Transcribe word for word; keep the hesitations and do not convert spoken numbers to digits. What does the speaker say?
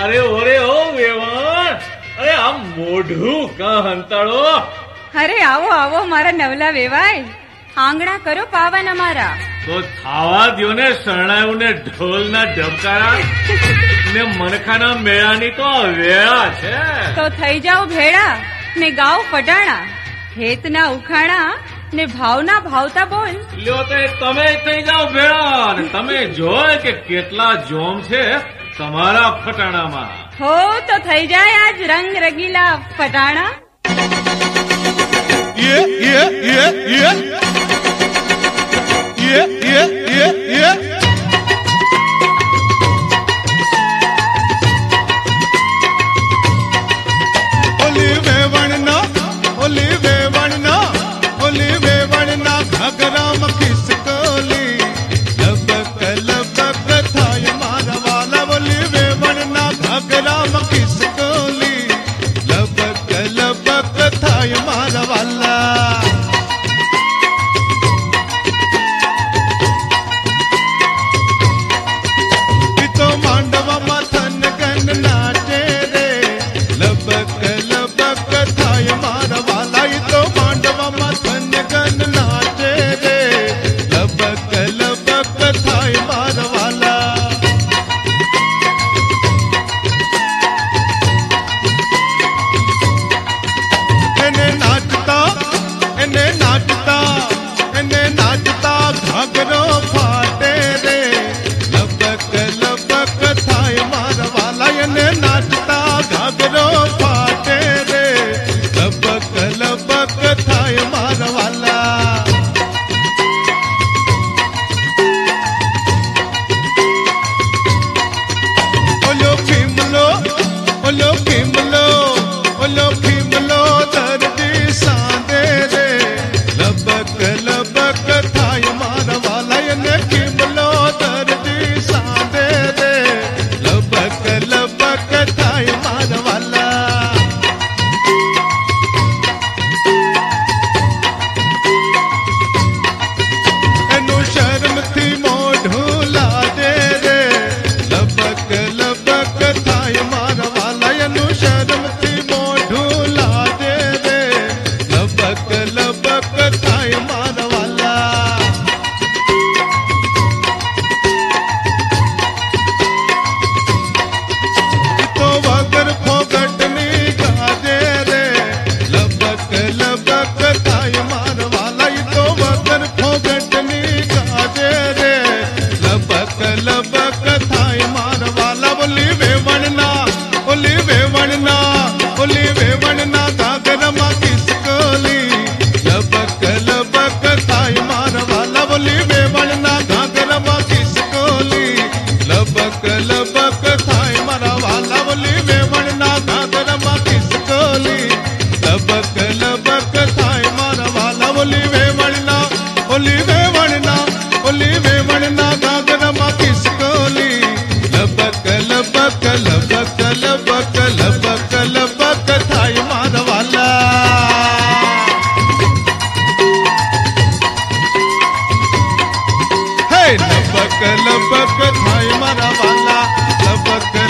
अरे ओरे ओ वेवाण, अरे આ મોઢું કા હંતાળો. અરે આવો આવો મારા નવલા વેવાય, આંગણા કરો પાવન અમારા. તો થાવા દ્યો ને શરણાયું ને ઢોલના ઢબકારા ને મનખાના મેળાની તો વેળા છે. તો થઈ જાઓ ભેળા ને ગાઓ ફટાણા, હેતના ઉખાણા ને ભાવના ભાવતા બોલ. લ્યો તે તમે થઈ જાઓ ભેળા ને તમે જોય કે કેટલા જોમ છે તમારા ફટાણામાં. હો તો થઈ જાય આજ રંગ રગીલા ફટાણા. Yeah, yeah, yeah, yeah. Yeah, yeah, yeah, yeah. Oli vevanna, oli vevanna, oli vevanna, Ghaghara मखिस Koli, लबक लबक थाय मारा वाला. oli vevanna, घाघरा मखिस कोली, लबक लबक थाय मारा वाला. लबक लबक थाय मारा वाला, लबक